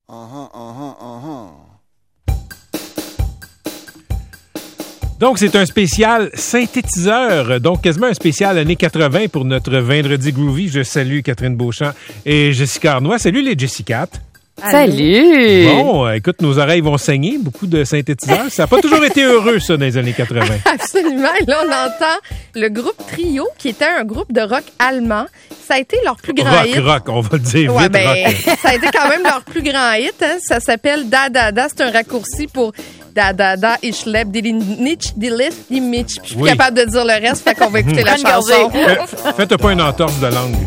Donc, c'est un spécial synthétiseur, donc quasiment un spécial années 80 pour notre Vendredi Groovy. Je salue Catherine Beauchamp et Jessica Arnois. Salut les Jessicat. Salut! Bon, écoute, nos oreilles vont saigner, beaucoup de synthétiseurs. Ça n'a pas toujours été heureux, ça, dans les années 80. Absolument. Et là, on entend le groupe Trio, qui était un groupe de rock allemand. Ça a été leur plus grand hit. Rock, on va le dire vite, rock. Ça a été quand même leur plus grand hit. Hein. Ça s'appelle Da Da Da. C'est un raccourci pour Da Da Da, Ich lebe die Nitsch, die List, die Mitch. Je suis plus capable de dire le reste, fait qu'on va écouter la chanson. Faites pas une entorse de langue.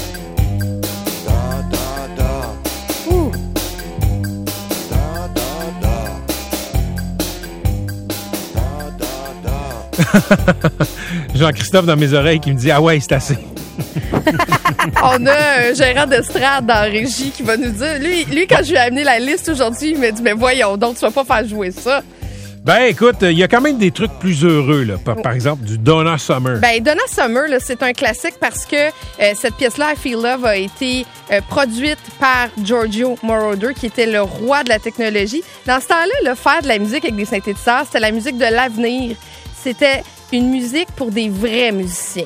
Jean-Christophe dans mes oreilles qui me dit « Ah ouais, c'est assez ». On a un gérant d'estrade dans la régie qui va nous dire... Lui, quand je lui ai amené la liste aujourd'hui, il m'a dit « Mais voyons donc, tu vas pas faire jouer ça ». Ben écoute, il y a quand même des trucs plus heureux, là. Par exemple, du Donna Summer. Ben Donna Summer, là, c'est un classique parce que cette pièce-là, I Feel Love, a été produite par Giorgio Moroder, qui était le roi de la technologie. Dans ce temps-là, là, faire de la musique avec des synthétiseurs, c'était la musique de l'avenir. C'était une musique pour des vrais musiciens.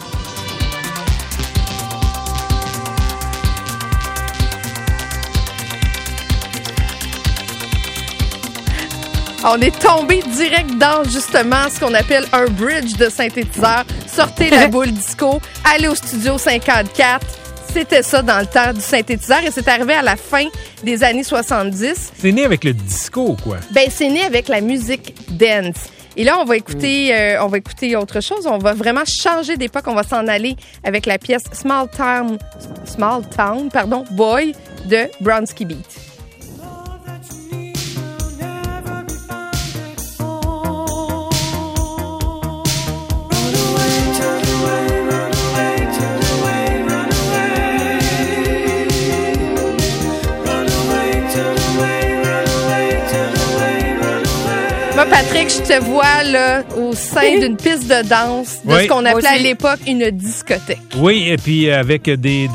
On est tombé direct dans, justement, ce qu'on appelle un bridge de synthétiseur. Sortez la boule disco, allez au studio 54. C'était ça dans le temps du synthétiseur et c'est arrivé à la fin des années 70. C'est né avec le disco, quoi. Ben, c'est né avec la musique dance. Et là, on va écouter autre chose. On va vraiment changer d'époque. On va s'en aller avec la pièce Small Town, Boy de Bronski Beat. Moi, Patrick, je te vois là au sein d'une piste de danse de ce qu'on appelait à l'époque une discothèque. Oui, et puis avec des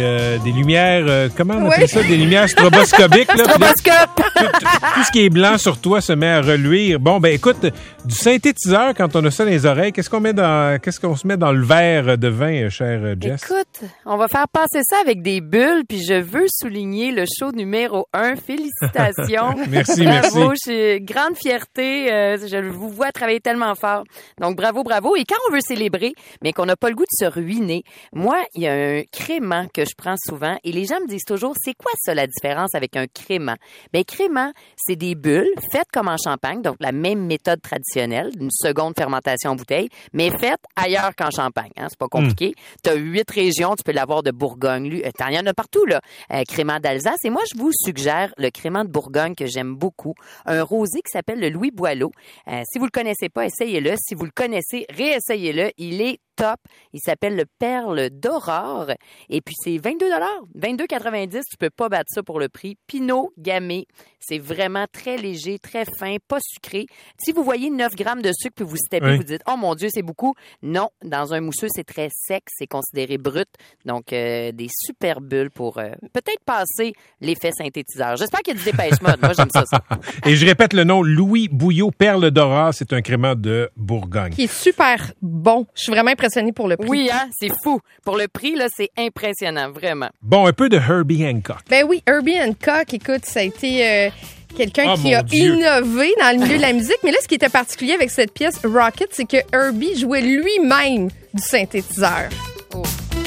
lumières, comment on appelle ça? Des lumières stroboscopiques. Là, Stroboscope! Tout ce qui est blanc sur toi se met à reluire. Bon, ben écoute, du synthétiseur, quand on a ça dans les oreilles, qu'est-ce qu'on se met dans le verre de vin, cher Jess? Écoute, on va faire passer ça avec des bulles, puis je veux souligner le show numéro 1. Félicitations. Merci, bravo, merci. J'ai grande fierté. Je vous vois travailler tellement fort. Donc, bravo. Et quand on veut célébrer, mais qu'on n'a pas le goût de se ruiner, moi, il y a un crément que je prends souvent et les gens me disent toujours, c'est quoi ça la différence avec un crément? Ben, crément, c'est des bulles faites comme en champagne, donc la même méthode traditionnelle, une seconde fermentation en bouteille, mais faite ailleurs qu'en Champagne. Hein, c'est pas compliqué. Tu as 8 régions, tu peux l'avoir de Bourgogne. Il y en a partout, là. Crément d'Alsace. Et moi, je vous suggère le crément de Bourgogne que j'aime beaucoup. Un rosé qui s'appelle le Louis Boileau. Si vous le connaissez pas, essayez-le. Si vous le connaissez, réessayez-le. Il est top. Il s'appelle le Perle d'Aurore. Et puis, c'est 22 $. 22,90 $. Tu peux pas battre ça pour le prix. Pinot Gamay. C'est vraiment très léger, très fin, pas sucré. Si vous voyez 9 grammes de sucre puis vous steppez, vous dites, oh mon Dieu, c'est beaucoup. Non, dans un mousseux, c'est très sec. C'est considéré brut. Donc, des super bulles pour peut-être passer l'effet synthétiseur. J'espère qu'il y a du Dépêche Mode. Moi, j'aime ça. Et je répète le nom, Louis Bouillot, Perle d'Aurore. C'est un crément de Bourgogne. Qui est super bon. Je suis vraiment impressionnée pour le prix. Oui, hein, c'est fou. Pour le prix, là, c'est impressionnant, vraiment. Bon, un peu de Herbie Hancock. Ben oui, Herbie Hancock, écoute, ça a été quelqu'un qui a innové dans le milieu de la musique. Mais là, ce qui était particulier avec cette pièce Rocket, c'est que Herbie jouait lui-même du synthétiseur. Oh.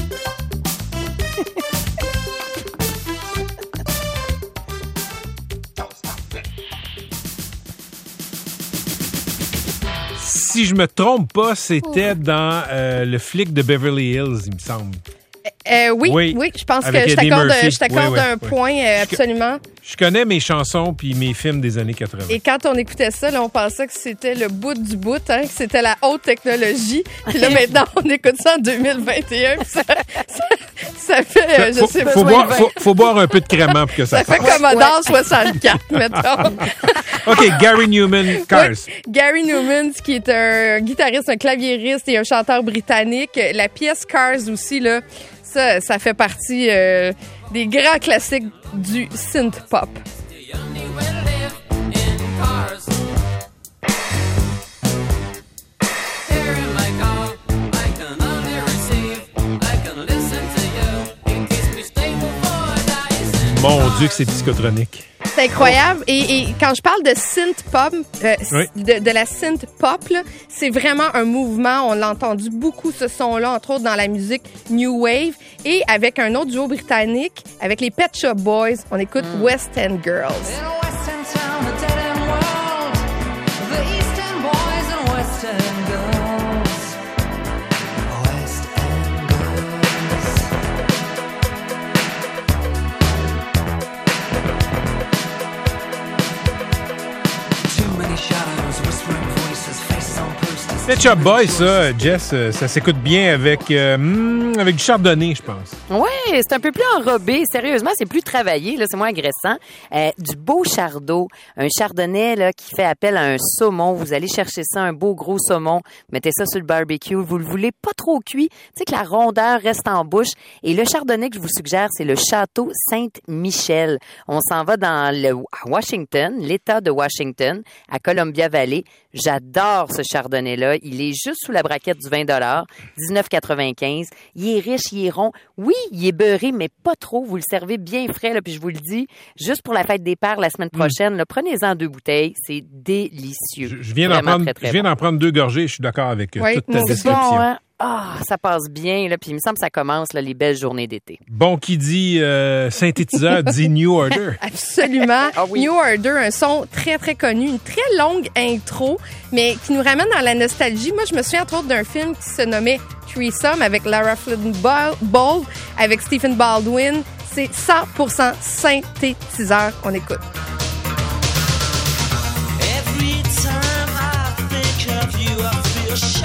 Si je me trompe pas, c'était dans le flic de Beverly Hills, il me semble. Oui, je pense que je t'accorde un point, absolument. Je connais mes chansons puis mes films des années 80. Et quand on écoutait ça, là, on pensait que c'était le bout du bout, hein, que c'était la haute technologie. Puis là, maintenant, on écoute ça en 2021. Ça fait, je sais pas. Faut boire un peu de crément pour que ça fait Commodore 64, mettons. OK, Gary Newman, Cars. Oui, Gary Newman, qui est un guitariste, un claviériste et un chanteur britannique. La pièce Cars aussi, là, ça fait partie des grands classiques du synth pop. Mon Dieu que c'est psychotronique. C'est incroyable. Et quand je parle de synth pop, Oui. de la synth pop, là, c'est vraiment un mouvement. On l'a entendu beaucoup, ce son-là, entre autres dans la musique New Wave. Et avec un autre duo britannique, avec les Pet Shop Boys, on écoute West End Girls. Pet Shop Boys, ça, Jess, ça s'écoute bien avec du chardonnay, je pense. Oui, c'est un peu plus enrobé. Sérieusement, c'est plus travaillé, là, c'est moins agressant. Du beau chardot, un chardonnay là, qui fait appel à un saumon. Vous allez chercher ça, un beau gros saumon, mettez ça sur le barbecue. Vous le voulez pas trop cuit, tu sais que la rondeur reste en bouche. Et le chardonnay que je vous suggère, c'est le Château Sainte-Michel. On s'en va à Washington, l'État de Washington, à Columbia Valley. J'adore ce chardonnay-là. Il est juste sous la braquette du 20 $, 19,95. Il est riche, il est rond. Oui, il est beurré, mais pas trop. Vous le servez bien frais, là, puis je vous le dis, juste pour la fête des pères la semaine prochaine, là, prenez-en 2 bouteilles. C'est délicieux. Je viens d'en prendre 2 gorgées. Je suis d'accord avec toute ta description. Bon, hein? Ça passe bien, là, puis il me semble que ça commence, là, les belles journées d'été. Bon, qui dit synthétiseur, dit New Order. Absolument. Oui. New Order, un son très, très connu, une très longue intro, mais qui nous ramène dans la nostalgie. Moi, je me souviens, entre autres, d'un film qui se nommait Threesome avec Lara Flynn Boyle, avec Stephen Baldwin. C'est 100% synthétiseur. On écoute. Every time I think of you, I feel shot.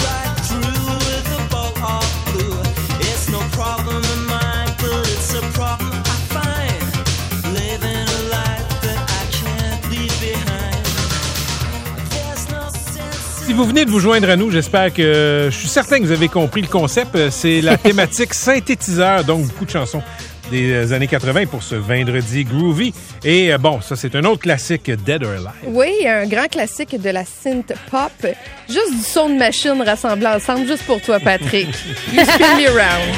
Si vous venez de vous joindre à nous, j'espère que... Je suis certain que vous avez compris le concept. C'est la thématique synthétiseur, donc beaucoup de chansons des années 80 pour ce vendredi groovy. Et bon, ça, c'est un autre classique, Dead or Alive. Oui, un grand classique de la synth pop. Juste du son de machine rassemblé ensemble, juste pour toi, Patrick. You spin me around.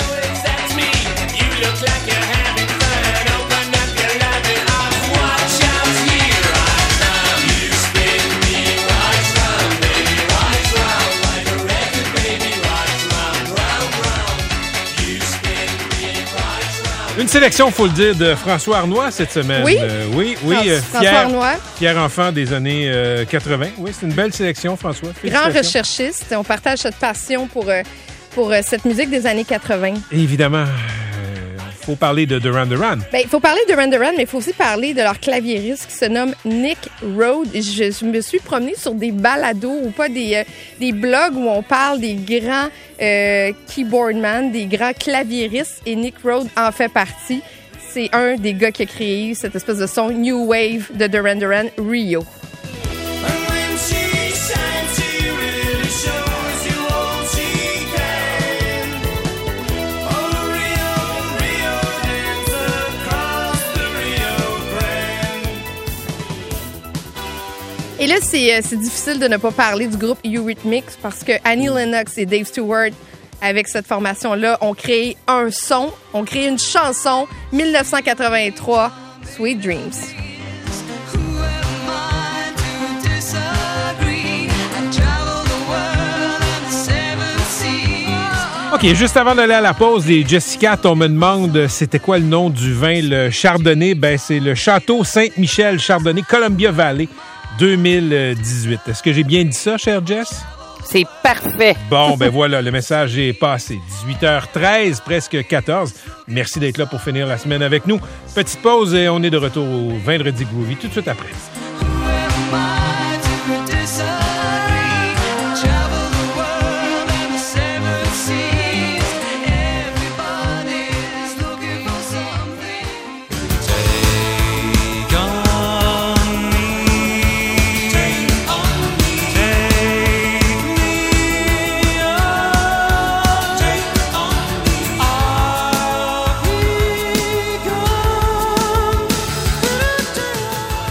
Une sélection, il faut le dire, de François Arnois cette semaine. Oui, François Arnois. Fier enfant des années 80. Oui, c'est une belle sélection, François. Grand recherchiste. On partage cette passion pour cette musique des années 80. Et évidemment, il faut parler de Duran Duran. Il faut parler de Duran Duran, mais il faut aussi parler de leur claviériste qui se nomme Nick Rhodes. Je me suis promenée sur des balados ou pas des blogs où on parle des grands keyboardman, des grands claviéristes, et Nick Rhodes en fait partie. C'est un des gars qui a créé cette espèce de son New Wave de Duran Duran, Rio. Et là, c'est difficile de ne pas parler du groupe Eurythmics parce que Annie Lennox et Dave Stewart, avec cette formation-là, ont créé un son, ont créé une chanson, 1983, Sweet Dreams. OK, juste avant d'aller à la pause, les Jessica, on me demande c'était quoi le nom du vin, le Chardonnay. C'est le Château Sainte-Michel Chardonnay, Columbia Valley. 2018. Est-ce que j'ai bien dit ça, chère Jess? C'est parfait. Bon, voilà, le message est passé. 18h13, presque 14. Merci d'être là pour finir la semaine avec nous. Petite pause et on est de retour au Vendredi Groovy tout de suite après.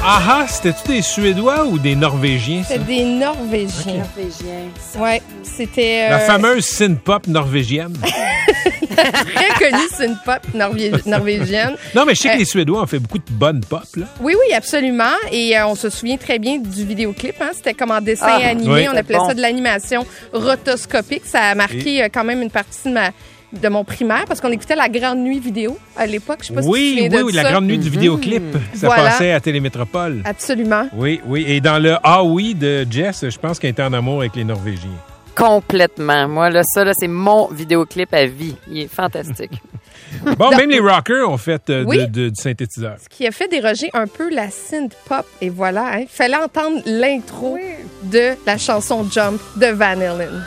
Aha, c'était-tu des Suédois ou des Norvégiens, ça? C'était des Norvégiens. Norvégien. Ouais, c'était... La fameuse synth-pop norvégienne. Très connue synth-pop norvégienne. Non, mais je sais que les Suédois ont fait beaucoup de bonnes pop, là. Oui, absolument. Et on se souvient très bien du vidéoclip. Hein? C'était comme en dessin animé. Oui. On appelait ça de l'animation rotoscopique. Ça a marqué quand même une partie de mon primaire parce qu'on écoutait la Grande Nuit vidéo à l'époque. Je sais pas si tu te souviens de Oui, ça. la Grande Nuit du vidéoclip. Ça Voilà. passait à Télémétropole. Absolument. Oui. Et dans le Ah oui de Jess, je pense qu'elle était en amour avec les Norvégiens. Complètement. Moi, là, ça, là, c'est mon vidéoclip à vie. Il est fantastique. Bon, même les rockers ont fait Oui. du synthétiseur. Qui a fait déroger un peu la synth-pop. Et voilà, hein. Fallait entendre l'intro de la chanson Jump de Van Halen.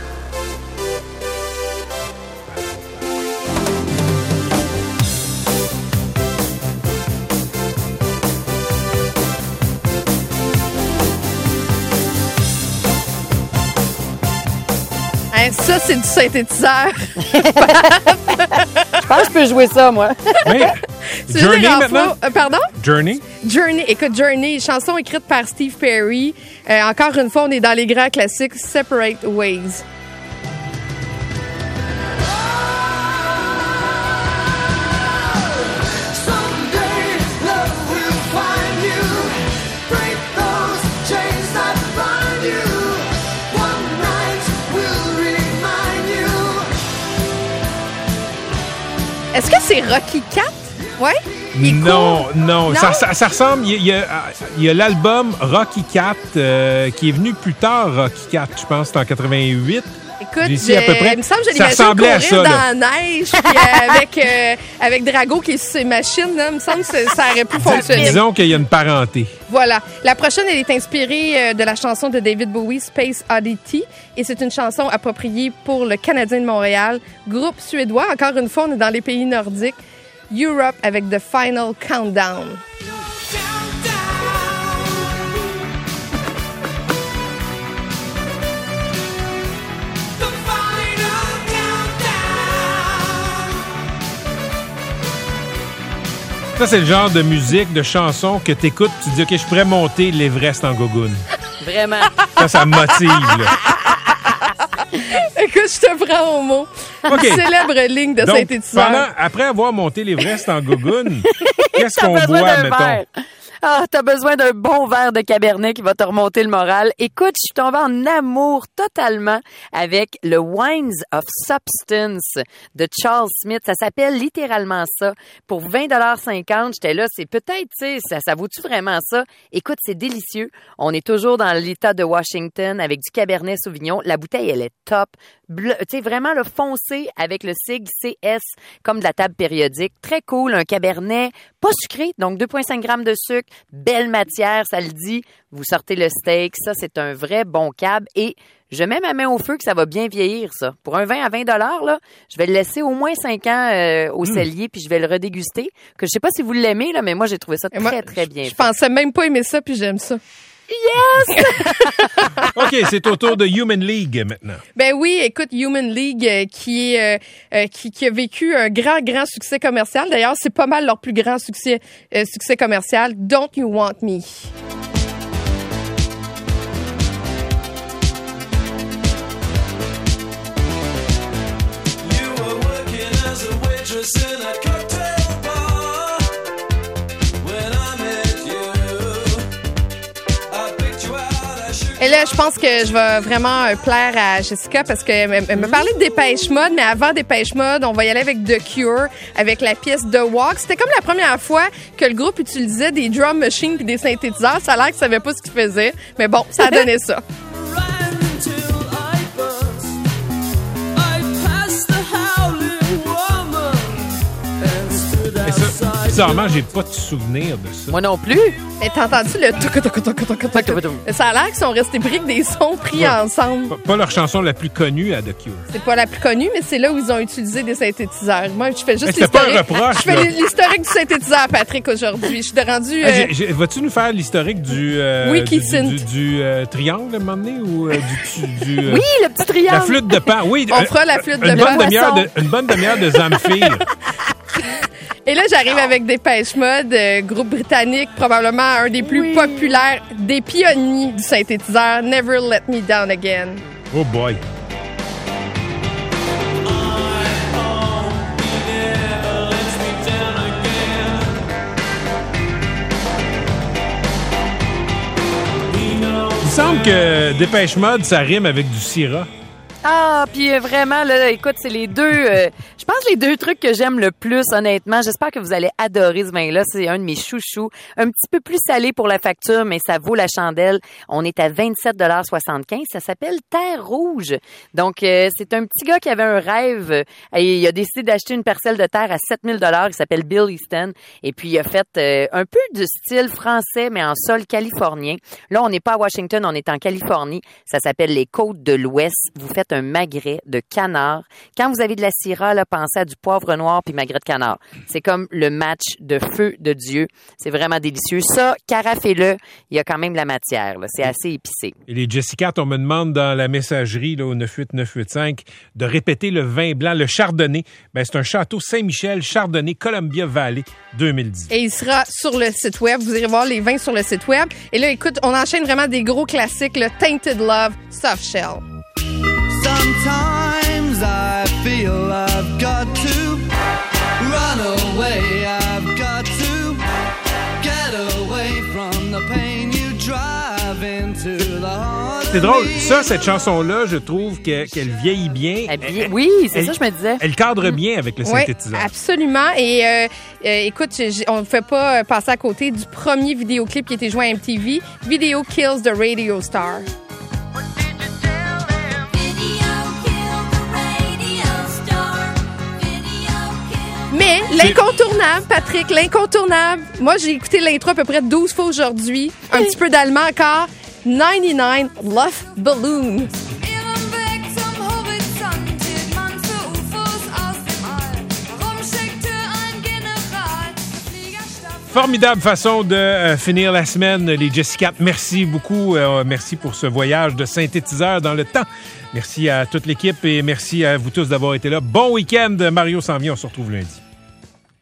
Hein, ça, c'est du synthétiseur. Je pense que je peux jouer ça, moi. Oui. Tu veux Journey dire en maintenant? pardon? Journey? Journey, écoute, Journey, chanson écrite par Steve Perry. Encore une fois, on est dans les grands classiques Separate Ways. Est-ce que c'est Rocky Cat? Ouais? Il Non, court? non. Non? Ça ressemble. Il y a l'album Rocky Cat qui est venu plus tard, Rocky Cat, je pense, c'est en 88. Écoute, D'ici à peu près, il me semble que je ça l'imagine ressemblait à courir ça, dans là. la neige puis avec Drago qui est sur ses machines. Là, il me semble que ça aurait pu fonctionner. Disons qu'il y a une parenté. Voilà. La prochaine, elle est inspirée de la chanson de David Bowie, Space Oddity. Et c'est une chanson appropriée pour le Canadien de Montréal, groupe suédois. Encore une fois, on est dans les pays nordiques. Europe avec The Final Countdown. Ça, c'est le genre de musique, de chanson que t'écoutes, tu te dis, OK, je pourrais monter l'Everest en gogoune. Vraiment. Ça me motive, là. Écoute, je te prends au mot. OK. Célèbre ligne de Donc, synthétiseur. après avoir monté l'Everest en gogoune, qu'est-ce T'as qu'on besoin boit, d'un mettons? verre. Ah, t'as besoin d'un bon verre de Cabernet qui va te remonter le moral. Écoute, je suis tombée en amour totalement avec le Wines of Substance de Charles Smith. Ça s'appelle littéralement ça. Pour 20,50 $, j'étais là, c'est peut-être, tu sais, ça vaut-tu vraiment ça? Écoute, c'est délicieux. On est toujours dans l'État de Washington avec du Cabernet Sauvignon. La bouteille, elle est top. Tu sais, vraiment le foncé avec le sigle CS comme de la table périodique. Très cool. Un Cabernet pas sucré, donc 2,5 grammes de sucre. Belle matière, ça le dit. Vous sortez le steak. Ça, c'est un vrai bon cab. Et je mets ma main au feu que ça va bien vieillir, ça. Pour un vin à 20 $, là, je vais le laisser au moins 5 ans au cellier, puis je vais le redéguster. Que je sais pas si vous l'aimez, là, mais moi, j'ai trouvé ça très bien. Je pensais même pas aimer ça, puis j'aime ça. Yes! OK, c'est au tour de Human League maintenant. Ben oui, écoute, Human League qui a vécu un grand succès commercial. D'ailleurs, c'est pas mal leur plus grand succès commercial. Don't You Want Me? Et là, je pense que je vais vraiment plaire à Jessica parce qu'elle me parlait de Dépêche Mode, mais avant Dépêche Mode, on va y aller avec The Cure, avec la pièce The Walk. C'était comme la première fois que le groupe utilisait des drum machines puis des synthétiseurs. Ça a l'air qu'ils savaient pas ce qu'ils faisaient, mais bon, ça a donné ça. Et ça, bizarrement, j'ai pas de souvenir de ça. Moi non plus. Mais t'as entendu le Ça a l'air qu'ils sont restés pris que des sons pris ensemble. Pas leur chanson la plus connue à The Cure. C'est pas la plus connue, mais c'est là où ils ont utilisé des synthétiseurs. Moi, je fais juste c'était pas un l'historique. reproche, Je fais là. l'historique du synthétiseur, Patrick, aujourd'hui. Je suis rendu... Vas-tu nous faire l'historique du triangle, à un moment donné, ou du Oui, le petit triangle. la flûte de pan? Oui, On fera la flûte de pan. Une bonne demi-heure de Zamfir. Et là, j'arrive avec Dépêche Mode, groupe britannique, probablement un des plus populaires, des pionniers du synthétiseur, Never Let Me Down Again. Oh boy! Il semble que Dépêche Mode, ça rime avec du Syrah. Ah, puis vraiment, là, écoute, c'est les deux... je pense les deux trucs que j'aime le plus, honnêtement. J'espère que vous allez adorer ce vin-là. C'est un de mes chouchous. Un petit peu plus salé pour la facture, mais ça vaut la chandelle. On est à 27,75 $. Ça s'appelle Terre Rouge. Donc, c'est un petit gars qui avait un rêve et il a décidé d'acheter une parcelle de terre à 7 000 $. Il s'appelle Bill Easton. Et puis, il a fait un peu de style français, mais en sol californien. Là, on n'est pas à Washington, on est en Californie. Ça s'appelle les Côtes de l'Ouest. Vous faites un magret de canard. Quand vous avez de la Syrah, là, pensez à du poivre noir puis magret de canard. C'est comme le match de feu de Dieu. C'est vraiment délicieux. Ça, carafez-le, il y a quand même la matière. Là. C'est assez épicé. Et les Jessica, on me demande dans la messagerie là, au 98985 de répéter le vin blanc, le Chardonnay. Ben, c'est un château Saint-Michel, Chardonnay, Columbia Valley 2010. Et il sera sur le site web. Vous irez voir les vins sur le site web. Et là, écoute, on enchaîne vraiment des gros classiques. Le Tainted Love, Soft Shell. Sometimes I feel I've got to run away. I've got to get away from the pain you drive into the heart. C'est drôle. Ça, cette chanson-là, je trouve qu'elle vieillit bien. Oui, c'est ça, je me disais. Elle cadre bien avec le synthétiseur. Oui, absolument. Et écoute, on ne fait pas passer à côté du premier vidéoclip qui a été joué à MTV, Video Kills the Radio Star. Mais l'incontournable, Patrick, l'incontournable. Moi, j'ai écouté l'intro à peu près 12 fois aujourd'hui. Un petit peu d'allemand encore. 99 Love Balloon. Formidable façon de finir la semaine, les Jessica. Merci beaucoup. Merci pour ce voyage de synthétiseur dans le temps. Merci à toute l'équipe et merci à vous tous d'avoir été là. Bon week-end. Mario s'en vient. On se retrouve lundi.